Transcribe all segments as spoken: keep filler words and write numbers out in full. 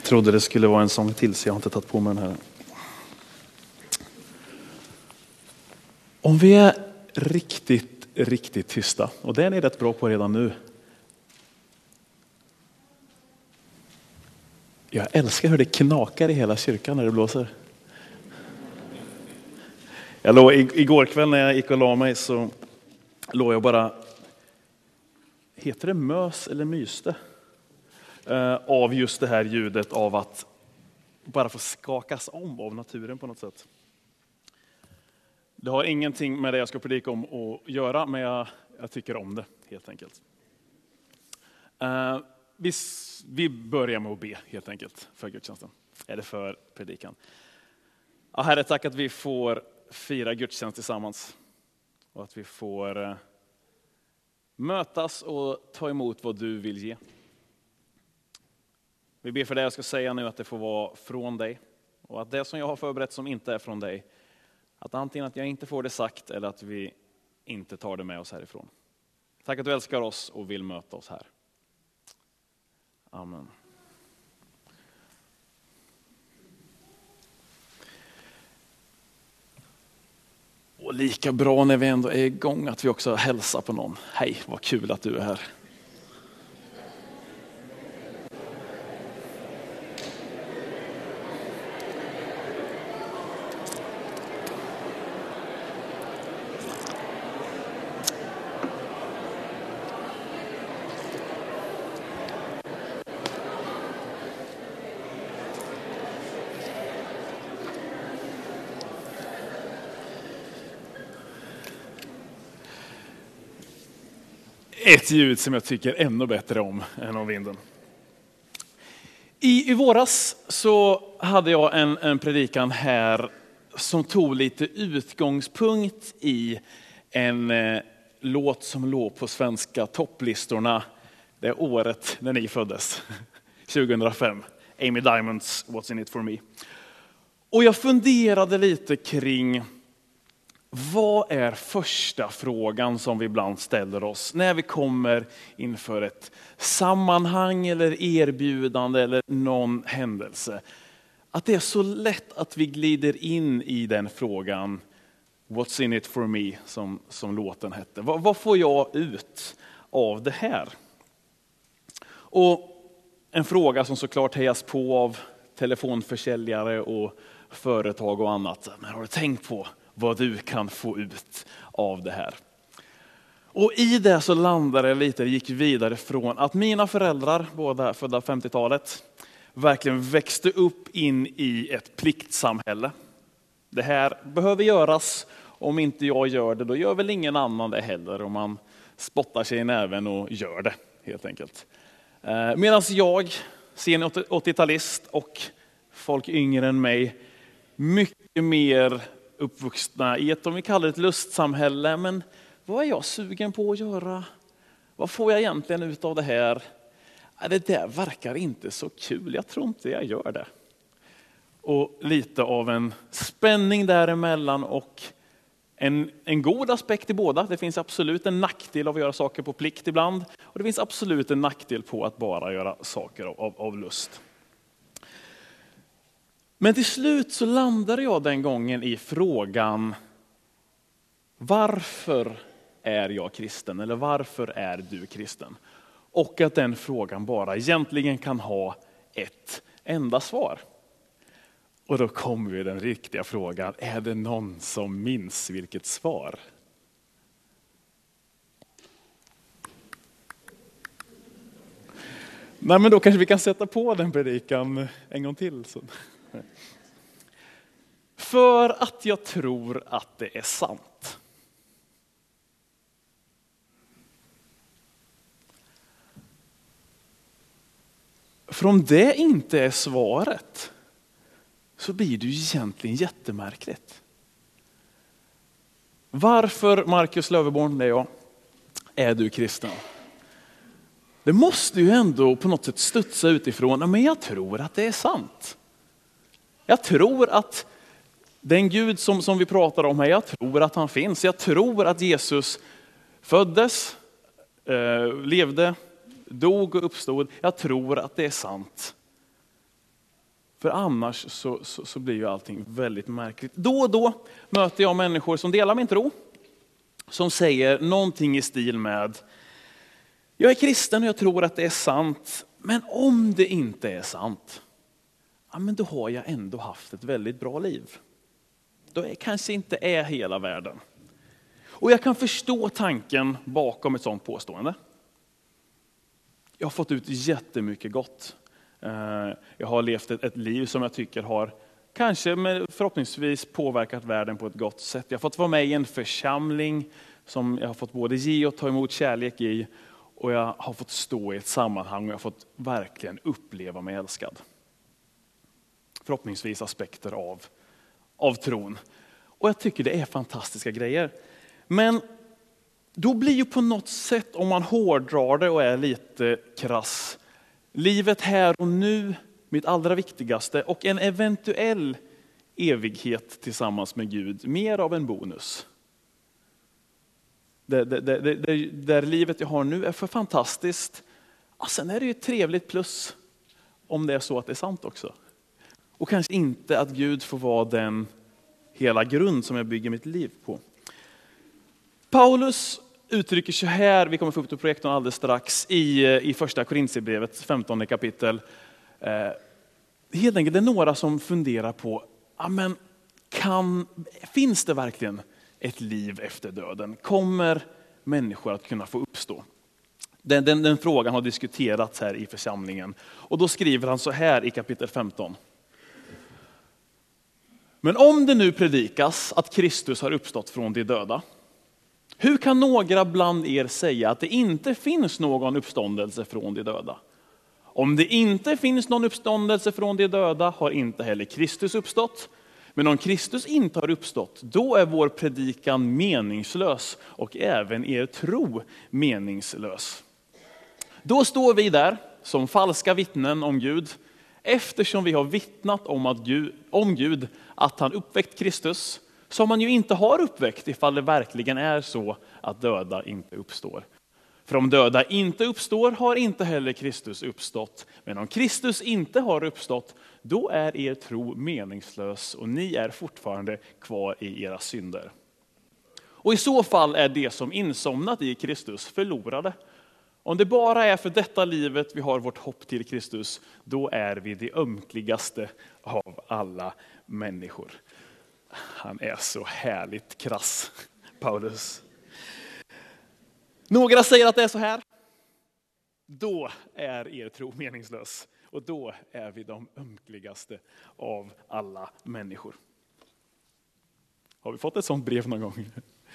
trodde det skulle vara en sång till, så jag har inte tagit på mig den här. Om vi är riktigt, riktigt tysta, och det är ni rätt bra på redan nu. Jag älskar hur det knakar i hela kyrkan när det blåser. Jag låg, igår kväll när jag gick och la mig så låg jag bara, heter det mös eller myste? Uh, av just det här ljudet av att bara få skakas om av naturen på något sätt. Det har ingenting med det jag ska predika om att göra, men jag, jag tycker om det helt enkelt. Uh, vi, vi börjar med att be helt enkelt för gudstjänsten, eller för predikan. Ja, Herre, tack att vi får fira gudstjänst tillsammans och att vi får uh, mötas och ta emot vad du vill ge. Vi ber för det jag ska säga nu, att det får vara från dig. Och att det som jag har förberett som inte är från dig, att antingen att jag inte får det sagt eller att vi inte tar det med oss härifrån. Tack att du älskar oss och vill möta oss här. Amen. Och lika bra när vi ändå är igång att vi också hälsar på någon. Hej, vad kul att du är här. Ett ljud som jag tycker ännu bättre om än om vinden. I, i våras så hade jag en, en predikan här som tog lite utgångspunkt i en eh, låt som låg på svenska topplistorna det året när ni föddes, tjugohundrafem. Amy Diamonds, What's in it for me. Och jag funderade lite kring vad är första frågan som vi ibland ställer oss när vi kommer inför ett sammanhang eller erbjudande eller någon händelse. Att det är så lätt att vi glider in i den frågan, What's in it for me, som, som låten hette. Vad, vad får jag ut av det här? Och en fråga som såklart hejas på av telefonförsäljare och företag och annat. Men har du tänkt på vad du kan få ut av det här? Och i det så landade jag lite, gick vidare från att mina föräldrar, båda födda femtiotalet, verkligen växte upp in i ett pliktsamhälle. Det här behöver göras, om inte jag gör det, då gör väl ingen annan det heller. Och man spottar sig i näven och gör det, helt enkelt. Medan jag, sen åttiotalist och folk yngre än mig, mycket mer uppvuxna i ett, om vi kallar det ett lustsamhälle. Men vad är jag sugen på att göra? Vad får jag egentligen ut av det här? Det där verkar inte så kul, jag tror inte jag gör det. Och lite av en spänning däremellan och en, en god aspekt i båda. Det finns absolut en nackdel av att göra saker på plikt ibland. Och det finns absolut en nackdel på att bara göra saker av, av, av lust. Men till slut så landade jag den gången i frågan, varför är jag kristen? Eller varför är du kristen? Och att den frågan bara egentligen kan ha ett enda svar. Och då kommer vi den riktiga frågan, är det någon som minns vilket svar? Nej, men då kanske vi kan sätta på den predikan en gång till. Så. För att jag tror att det är sant. För om det inte är svaret så blir det ju egentligen jättemärkligt. Varför, Marcus Löfveborn, det är jag, är du kristen? Det måste ju ändå på något sätt studsa utifrån, men jag tror att det är sant. Jag tror att den Gud som, som vi pratar om här, jag tror att han finns. Jag tror att Jesus föddes, eh, levde, dog och uppstod. Jag tror att det är sant. För annars så, så, så blir ju allting väldigt märkligt. Då och då möter jag människor som delar min tro. Som säger någonting i stil med: jag är kristen och jag tror att det är sant. Men om det inte är sant, ja, men då har jag ändå haft ett väldigt bra liv. Då är kanske inte är hela världen. Och jag kan förstå tanken bakom ett sådant påstående. Jag har fått ut jättemycket gott. Jag har levt ett liv som jag tycker har kanske med förhoppningsvis påverkat världen på ett gott sätt. Jag har fått vara med i en församling som jag har fått både ge och ta emot kärlek i. Och jag har fått stå i ett sammanhang och jag har fått verkligen uppleva mig älskad. Förhoppningsvis aspekter av, av tron. Och jag tycker det är fantastiska grejer. Men då blir ju på något sätt, om man hårdrar det och är lite krass, livet här och nu mitt allra viktigaste och en eventuell evighet tillsammans med Gud mer av en bonus. Där, där, där, där, där livet jag har nu är för fantastiskt. Ja, sen är det ju ett trevligt plus om det är så att det är sant också. Och kanske inte att Gud får vara den hela grund som jag bygger mitt liv på. Paulus uttrycker så här, vi kommer få upp till projektorn alldeles strax, i, i första Korinthierbrevet, femtonde kapitel. Eh, helt enkelt det är några som funderar på, amen, kan, finns det verkligen ett liv efter döden? Kommer människor att kunna få uppstå? Den, den, den frågan har diskuterats här i församlingen. Och då skriver han så här i kapitel femton. Men om det nu predikas att Kristus har uppstått från de döda, hur kan några bland er säga att det inte finns någon uppståndelse från de döda? Om det inte finns någon uppståndelse från de döda har inte heller Kristus uppstått. Men om Kristus inte har uppstått, då är vår predikan meningslös och även er tro meningslös. Då står vi där som falska vittnen om Gud, eftersom vi har vittnat om, att Gud, om Gud att han uppväckt Kristus, som man ju inte har uppväckt ifall det verkligen är så att döda inte uppstår. För om döda inte uppstår har inte heller Kristus uppstått. Men om Kristus inte har uppstått, då är er tro meningslös och ni är fortfarande kvar i era synder. Och i så fall är det som insomnat i Kristus förlorade. Om det bara är för detta livet vi har vårt hopp till Kristus, då är vi det ömkligaste av alla människor. Han är så härligt krass, Paulus. Några säger att det är så här. Då är er tro meningslös. Och då är vi de ömkligaste av alla människor. Har vi fått ett sånt brev någon gång?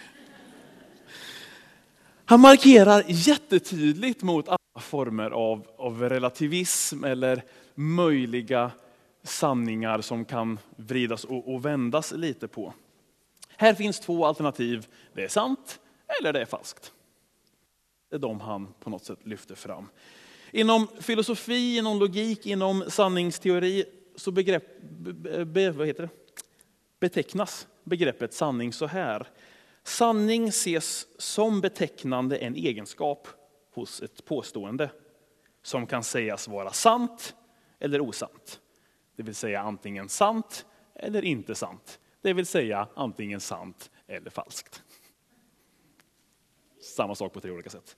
Han markerar jättetydligt mot alla former av, av relativism eller möjliga sanningar som kan vridas och, och vändas lite på. Här finns två alternativ. Det är sant eller det är falskt. Det är de han på något sätt lyfter fram. Inom filosofi, inom logik, inom sanningsteori så begrepp, be, be, vad heter det? betecknas begreppet sanning så här. Sanning ses som betecknande en egenskap hos ett påstående som kan sägas vara sant eller osant. Det vill säga antingen sant eller inte sant. Det vill säga antingen sant eller falskt. Samma sak på tre olika sätt.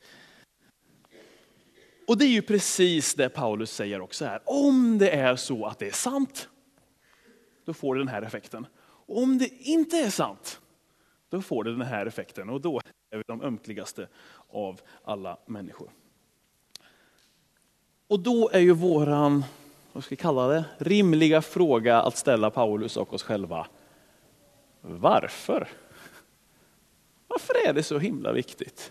Och det är ju precis det Paulus säger också här. Om det är så att det är sant, då får det den här effekten. Och om det inte är sant, då får det den här effekten. Och då är vi de ömkligaste av alla människor. Och då är ju våran, vad ska vi kalla det, rimliga fråga att ställa Paulus och oss själva. Varför? Varför är det så himla viktigt?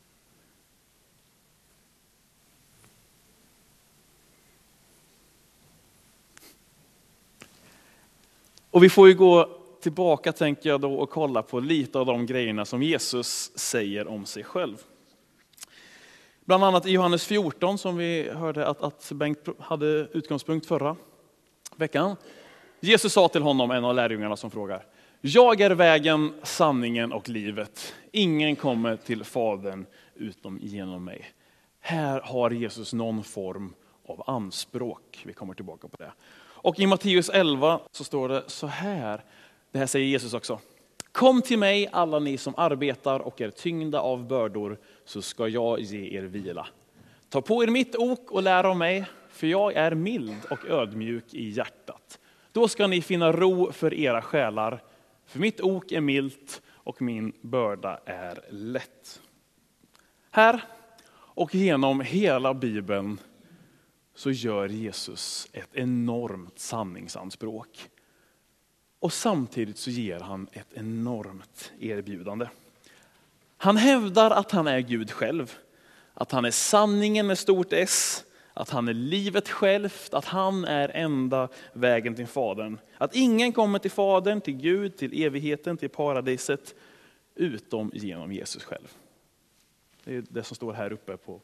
Och vi får ju gå tillbaka, tänker jag då, och kolla på lite av de grejerna som Jesus säger om sig själv. Bland annat i Johannes fjorton, som vi hörde att, att Bengt hade utgångspunkt förra veckan. Jesus sa till honom, en av lärjungarna som frågar: jag är vägen, sanningen och livet. Ingen kommer till Fadern utom genom mig. Här har Jesus någon form av anspråk. Vi kommer tillbaka på det. Och i Matteus elva så står det så här. Det här säger Jesus också. Kom till mig alla ni som arbetar och är tyngda av bördor, så ska jag ge er vila. Ta på er mitt ok och lär av mig, för jag är mild och ödmjuk i hjärtat. Då ska ni finna ro för era själar, för mitt ok är milt och min börda är lätt. Här och genom hela Bibeln så gör Jesus ett enormt sanningsanspråk. Och samtidigt så ger han ett enormt erbjudande. Han hävdar att han är Gud själv. Att han är sanningen med stort S. Att han är livet självt. Att han är enda vägen till Fadern. Att ingen kommer till Fadern, till Gud, till evigheten, till paradiset. Utom genom Jesus själv. Det är det som står här uppe på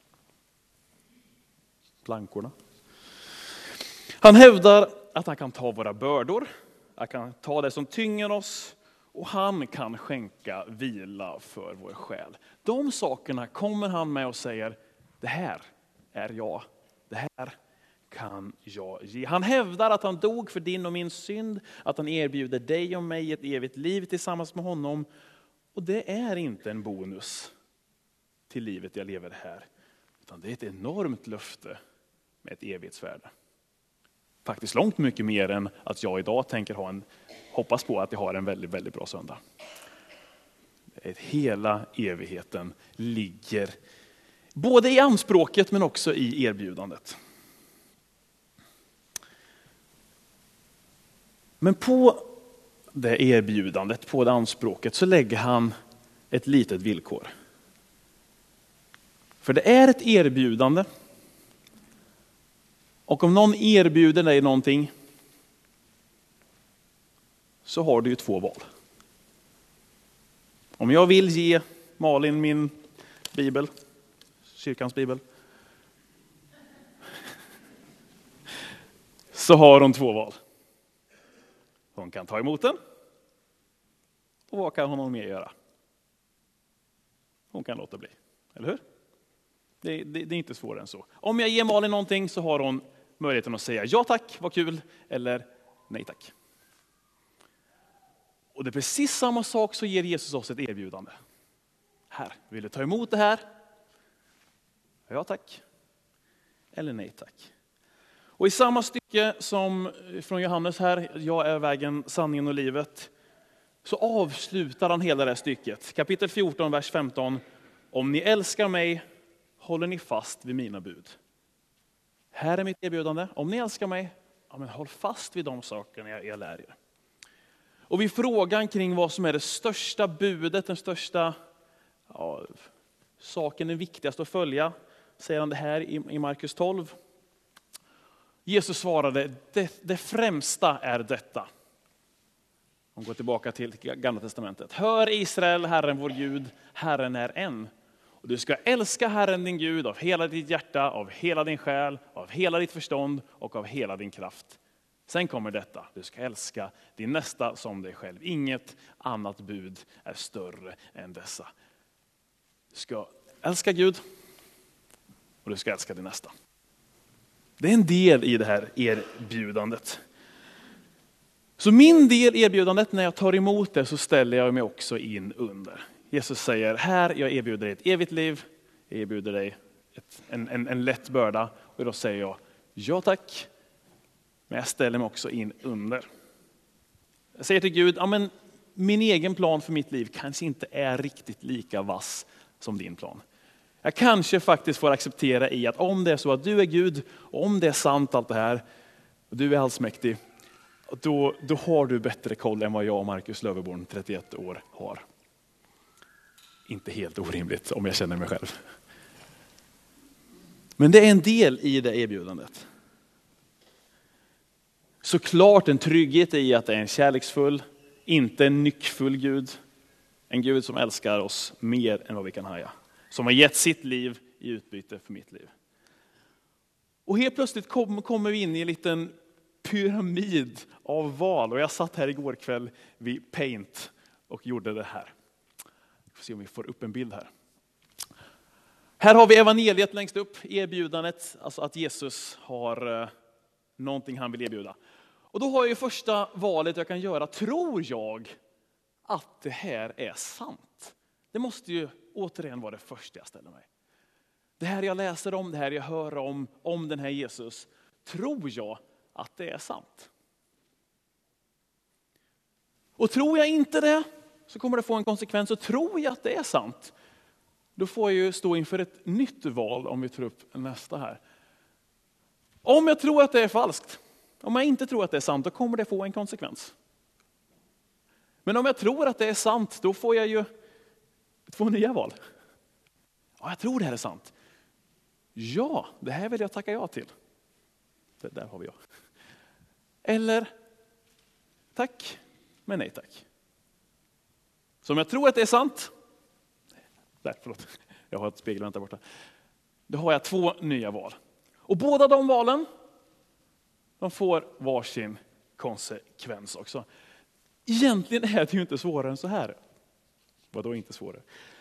plankorna. Han hävdar att han kan ta våra bördor. Han kan ta det som tynger oss. Och han kan skänka vila för vår själ. De sakerna kommer han med och säger, det här är jag. Det här kan jag ge. Han hävdar att han dog för din och min synd. Att han erbjuder dig och mig ett evigt liv tillsammans med honom. Och det är inte en bonus till livet jag lever här. Utan det är ett enormt löfte med ett evighetsvärde. Faktiskt långt mycket mer än att jag idag tänker ha en, hoppas på att jag har en väldigt, väldigt bra söndag. Hela evigheten ligger både i anspråket men också i erbjudandet. Men på det erbjudandet, på det anspråket, så lägger han ett litet villkor. För det är ett erbjudande. Och om någon erbjuder dig någonting så har du ju två val. Om jag vill ge Malin min bibel, kyrkans bibel, så har hon två val. Hon kan ta emot den. Och vad kan hon mer göra? Hon kan låta bli, eller hur? Det, det, det är inte svårare än så. Om jag ger Malin någonting så har hon möjligheten att säga ja tack, vad kul, eller nej tack. Och det är precis samma sak, så ger Jesus oss ett erbjudande. Här, vill du ta emot det här? Ja tack, eller nej tack. Och i samma stycke som från Johannes här, jag är vägen, sanningen och livet, så avslutar han hela det här stycket. Kapitel fjorton, vers femton. Om ni älskar mig håller ni fast vid mina bud. Här är mitt erbjudande. Om ni älskar mig, ja, men håll fast vid de sakerna jag, jag lär er. Och vid frågan kring vad som är det största budet, den största ja, saken, den viktigaste att följa, säger han det här i, i Markus tolv. Jesus svarade, det, det främsta är detta. Om går tillbaka till Gamla testamentet. Hör Israel, Herren vår Gud, Herren är en. Och du ska älska Herren din Gud av hela ditt hjärta, av hela din själ, av hela ditt förstånd och av hela din kraft. Sen kommer detta, du ska älska din nästa som dig själv. Inget annat bud är större än dessa. Du ska älska Gud och du ska älska din nästa. Det är en del i det här erbjudandet. Så min del i erbjudandet, när jag tar emot det, så ställer jag mig också in under. Jesus säger, här jag erbjuder dig ett evigt liv, jag erbjuder dig ett, en, en, en lätt börda. Och då säger jag, ja tack, men jag ställer mig också in under. Jag säger till Gud, ja, men min egen plan för mitt liv kanske inte är riktigt lika vass som din plan. Jag kanske faktiskt får acceptera i att om det är så att du är Gud, och om det är sant allt det här, och du är allsmäktig, då, då har du bättre koll än vad jag och Marcus Löfveborn, trettioett år, har. Inte helt orimligt om jag känner mig själv. Men det är en del i det erbjudandet. Såklart en trygghet i att det är en kärleksfull, inte en nyckfull Gud. En Gud som älskar oss mer än vad vi kan haja. Som har gett sitt liv i utbyte för mitt liv. Och helt plötsligt kom, kommer vi in i en liten pyramid av val. Och jag satt här igår kväll vid Paint och gjorde det här. Vi får se om vi får upp en bild här. Här har vi evangeliet längst upp, erbjudandet, alltså att Jesus har någonting han vill erbjuda. Och då har jag ju första valet jag kan göra. Tror jag att det här är sant? Det måste ju återigen vara det första jag ställer mig. Det här jag läser om, det här jag hör om, om den här Jesus. Tror jag att det är sant? Och tror jag inte det, så kommer det få en konsekvens. Och tror jag att det är sant, då får jag ju stå inför ett nytt val om vi tar upp nästa här. Om jag tror att det är falskt, om jag inte tror att det är sant, då kommer det få en konsekvens. Men om jag tror att det är sant, då får jag ju två nya val. Ja, jag tror det här är sant. Ja, det här vill jag tacka ja till. Det där har vi ja. Eller, tack, men nej tack. Så om jag tror att det är sant, där, förlåt, jag har ett spegelvänt där borta. Då har jag två nya val. Och båda de valen, de får varsin konsekvens också. Egentligen är det ju inte svårare än så här. Vadå inte svårare?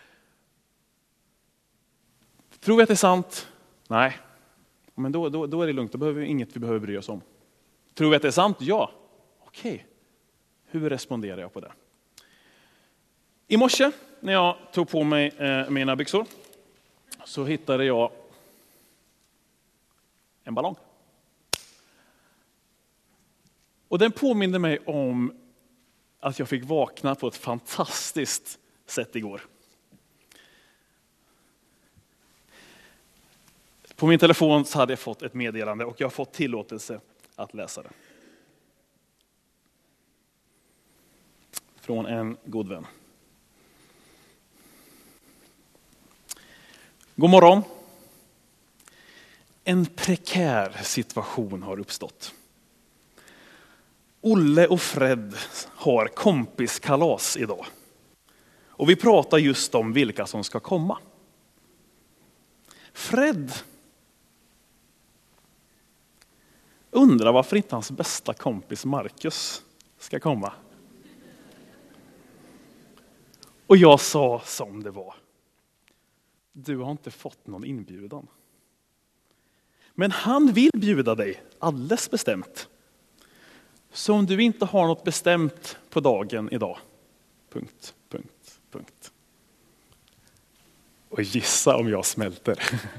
Tror vi att det är sant? Nej. Men då, då, då är det lugnt, då behöver vi inget vi behöver bry oss om. Tror vi att det är sant? Ja. Okej. Hur responderar jag på det? I morse när jag tog på mig eh, mina byxor så hittade jag en ballong. Och den påminner mig om att jag fick vakna på ett fantastiskt sätt igår. På min telefon så hade jag fått ett meddelande och jag har fått tillåtelse att läsa det. Från en god vän. God morgon. En prekär situation har uppstått. Olle och Fred har kompiskalas idag. Och vi pratar just om vilka som ska komma. Fred undrar varför inte hans bästa kompis Marcus ska komma. Och jag sa som det var. Du har inte fått någon inbjudan. Men han vill bjuda dig alldeles bestämt. Så om du inte har något bestämt på dagen idag. Punkt, punkt, punkt. Och gissa om jag smälter.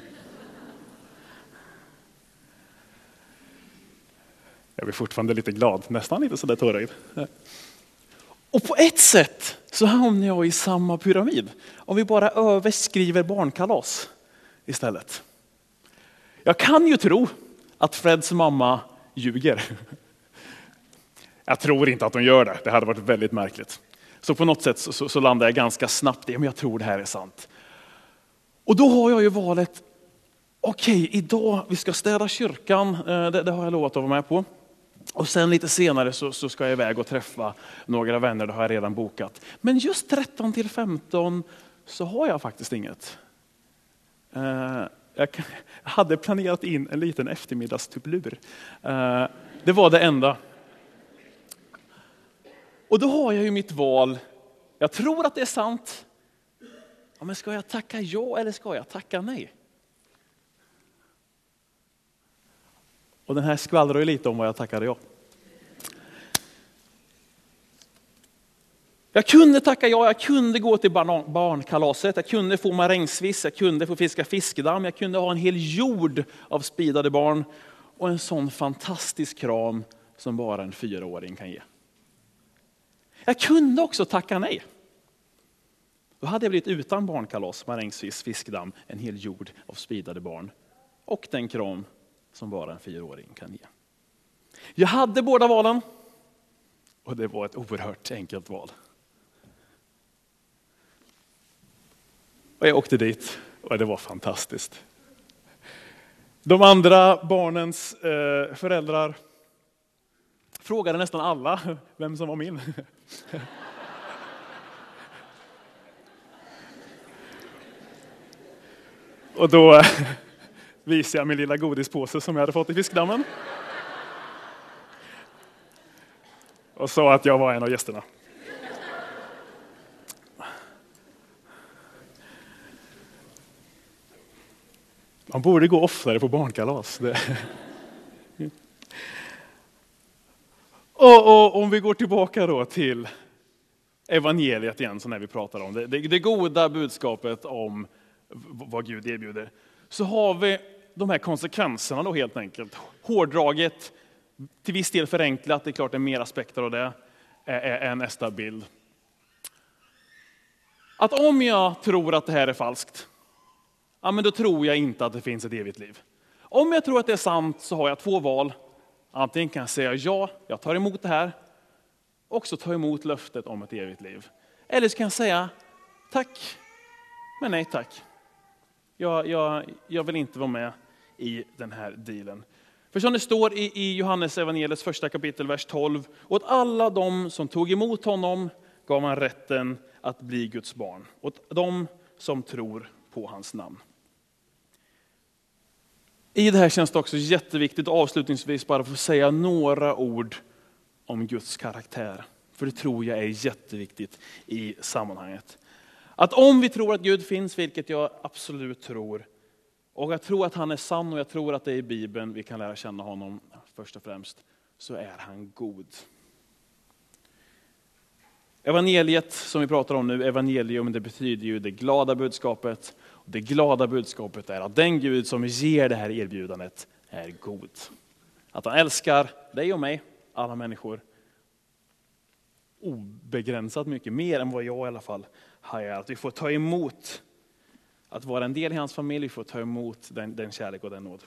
Jag blir fortfarande lite glad, nästan lite sådär tårögd. Och på ett sätt så hamnar jag i samma pyramid. Om vi bara överskriver barnkalas istället. Jag kan ju tro att Freds mamma ljuger. Jag tror inte att hon gör det. Det hade varit väldigt märkligt. Så på något sätt så, så, så landar jag ganska snabbt i, men jag tror det här är sant. Och då har jag ju valet, okej, okay, idag vi ska städa kyrkan, det, det har jag lovat att vara med på. Och sen lite senare så, så ska jag iväg och träffa några vänner, det har jag redan bokat. Men just tretton till femton så har jag faktiskt inget. Uh, jag hade planerat in en liten eftermiddagstuplur. Uh, det var det enda. Och då har jag ju mitt val. Jag tror att det är sant. Ja, men ska jag tacka ja eller ska jag tacka nej? Och den här skvallrar ju lite om vad jag tackade ja. Jag kunde tacka ja, jag kunde gå till barn, barnkalaset, jag kunde få marängsviss, jag kunde få fiska fiskedamm, jag kunde ha en hel jord av spidade barn och en sån fantastisk kram som bara en fyraåring kan ge. Jag kunde också tacka nej. Då hade jag blivit utan barnkalas, marängsviss, fiskedamm, en hel jord av spidade barn och den kram som bara en fyraåring kan ge. Jag hade båda valen och det var ett oerhört enkelt val. Och jag åkte dit och det var fantastiskt. De andra barnens eh, föräldrar frågade nästan alla vem som var min. Och då visade jag min lilla godispåse som jag hade fått i fiskdammen. Och sa att jag var en av gästerna. Man borde gå oftare på barnkalas. Det. Och, och om vi går tillbaka då till evangeliet igen, så när vi pratar om det, det, det goda budskapet om vad Gud erbjuder, så har vi de här konsekvenserna då helt enkelt. Hårdraget, till viss del förenklat, det är klart det är mer aspekter av det, är, är nästa bild. Att om jag tror att det här är falskt, ja, men då tror jag inte att det finns ett evigt liv. Om jag tror att det är sant så har jag två val. Antingen kan jag säga ja, jag tar emot det här, och så ta emot löftet om ett evigt liv. Eller så kan jag säga tack, men nej tack. Jag, jag, jag vill inte vara med i den här dealen. För som det står i, i Johannes evangeliets första kapitel, vers tolv. Åt alla de som tog emot honom gav han rätten att bli Guds barn. Åt de som tror på hans namn. I det här känns det också jätteviktigt avslutningsvis bara få säga några ord om Guds karaktär. För det tror jag är jätteviktigt i sammanhanget. Att om vi tror att Gud finns, vilket jag absolut tror, och jag tror att han är sann och jag tror att det är i Bibeln vi kan lära känna honom först och främst, så är han god. Evangeliet som vi pratar om nu, evangelium, det betyder ju det glada budskapet. Och det glada budskapet är att den Gud som ger det här erbjudandet är god. Att han älskar dig och mig, alla människor, obegränsat mycket, mer än vad jag i alla fall har. Att vi får ta emot, att vara en del i hans familj, vi får ta emot den, den kärlek och den nåd.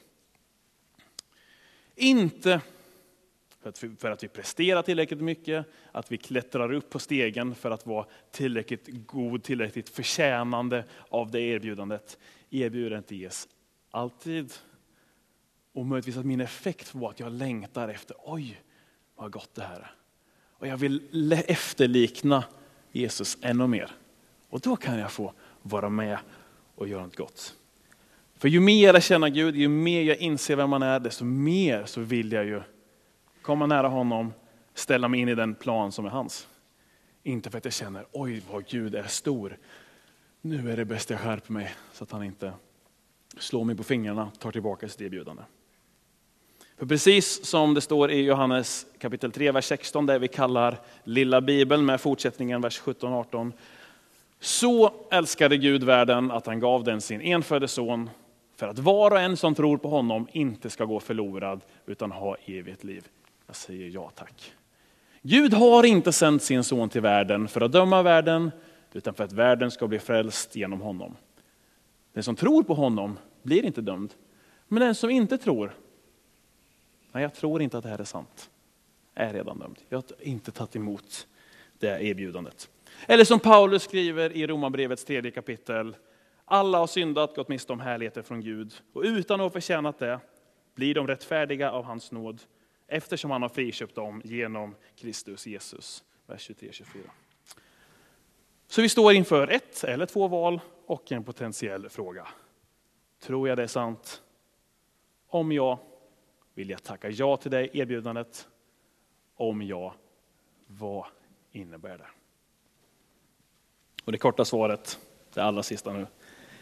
Inte för att, vi, för att vi presterar tillräckligt mycket, att vi klättrar upp på stegen för att vara tillräckligt god, tillräckligt förtjänande av det erbjudandet. Erbjudandet ges alltid. Och möjligtvis att min effekt var att jag längtar efter, oj vad gott det här är. Och jag vill efterlikna Jesus ännu mer. Och då kan jag få vara med och göra något gott. För ju mer jag känner Gud, ju mer jag inser vem man är, desto mer så vill jag ju komma nära honom, ställa mig in i den plan som är hans. Inte för att jag känner, oj vad Gud är stor. Nu är det bäst jag skärper mig så att han inte slår mig på fingrarna, tar tillbaka sitt erbjudande. För precis som det står i Johannes kapitel tre, vers sexton, där vi kallar lilla Bibeln med fortsättningen vers sjutton arton. Så älskade Gud världen att han gav den sin enfödde son, för att var och en som tror på honom inte ska gå förlorad utan ha evigt liv. Jag säger ja tack. Gud har inte sänt sin son till världen för att döma världen, utan för att världen ska bli frälst genom honom. Den som tror på honom blir inte dömd, men den som inte tror, nej jag tror inte att det här är sant, är redan dömd. Jag har inte tagit emot det erbjudandet. Eller som Paulus skriver i Romarbrevets tredje kapitel. Alla har syndat, gått miste om härligheter från Gud. Och utan att ha förtjänat det blir de rättfärdiga av hans nåd. Eftersom han har friköpt dem genom Kristus Jesus. Vers tjugotre till tjugofyra. Så vi står inför ett eller två val och en potentiell fråga. Tror jag det är sant? Om ja, vill jag tacka ja till det erbjudandet? Om ja, vad innebär det? Och det korta svaret, det allra sista nu.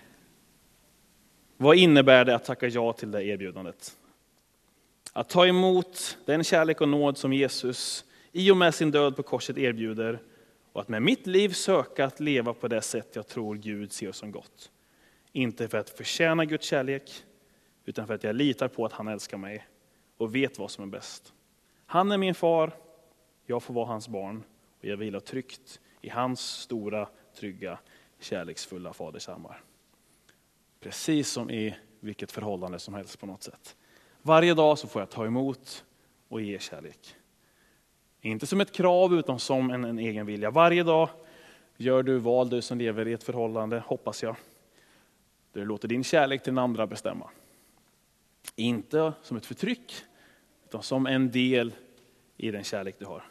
Vad innebär det att tacka ja till det erbjudandet? Att ta emot den kärlek och nåd som Jesus i och med sin död på korset erbjuder. Och att med mitt liv söka att leva på det sätt jag tror Gud ser som gott. Inte för att förtjäna Guds kärlek, utan för att jag litar på att han älskar mig och vet vad som är bäst. Han är min far, jag får vara hans barn och jag vilar tryggt i hans stora, trygga, kärleksfulla faders armar. Precis som i vilket förhållande som helst på något sätt. Varje dag så får jag ta emot och ge kärlek. Inte som ett krav utan som en, en egen vilja. Varje dag gör du val, du som lever i ett förhållande, hoppas jag. Du låter din kärlek till den andra bestämma. Inte som ett förtryck utan som en del i den kärlek du har.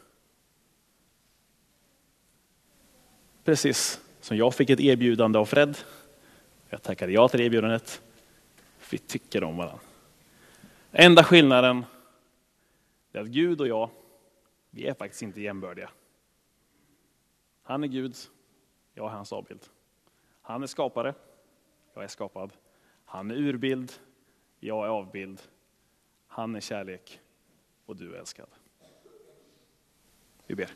Precis som jag fick ett erbjudande av Fred. Jag tackade ja till erbjudandet. Vi tycker om varandra. Enda skillnaden är att Gud och jag, vi är faktiskt inte jämbördiga. Han är Gud, jag är hans avbild. Han är skapare, jag är skapad. Han är urbild, jag är avbild. Han är kärlek och du är älskad. Vi ber.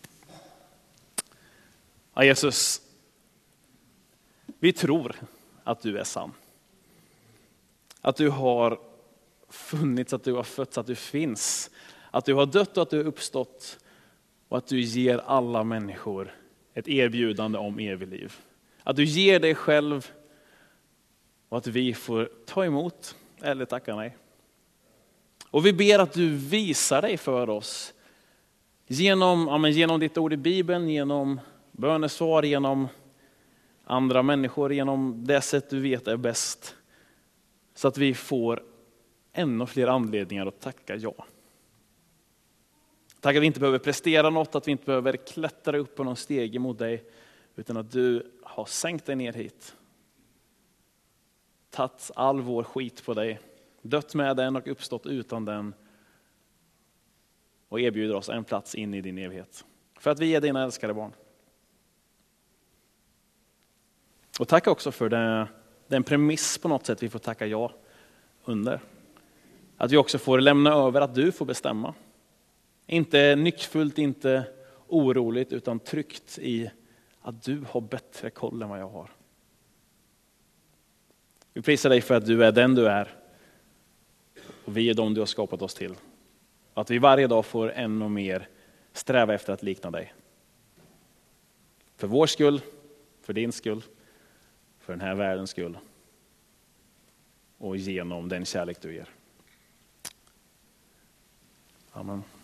Ja, Jesus, vi tror att du är sann. Att du har funnits, att du har fötts, att du finns. Att du har dött och att du har uppstått. Och att du ger alla människor ett erbjudande om evigt liv. Att du ger dig själv och att vi får ta emot eller tacka nej. Och vi ber att du visar dig för oss genom, ja, men genom ditt ord i Bibeln, genom bönesvar, genom andra människor, genom det sätt du vet är bäst. Så att vi får ännu fler anledningar att tacka ja. Tack att vi inte behöver prestera något, att vi inte behöver klättra upp på någon steg emot dig, utan att du har sänkt dig ner hit. Tagit all vår skit på dig, dött med den och uppstått utan den. Och erbjuder oss en plats in i din evighet. För att vi är dina älskade barn. Och tack också för det, den premiss på något sätt vi får tacka ja under. Att vi också får lämna över att du får bestämma. Inte nyckfullt, inte oroligt, utan tryggt i att du har bättre koll än vad jag har. Vi prisar dig för att du är den du är. Och vi är de du har skapat oss till. Att vi varje dag får ännu mer sträva efter att likna dig. För vår skull, för din skull, för den här världens skull. Och genom den kärlek du ger. Amen.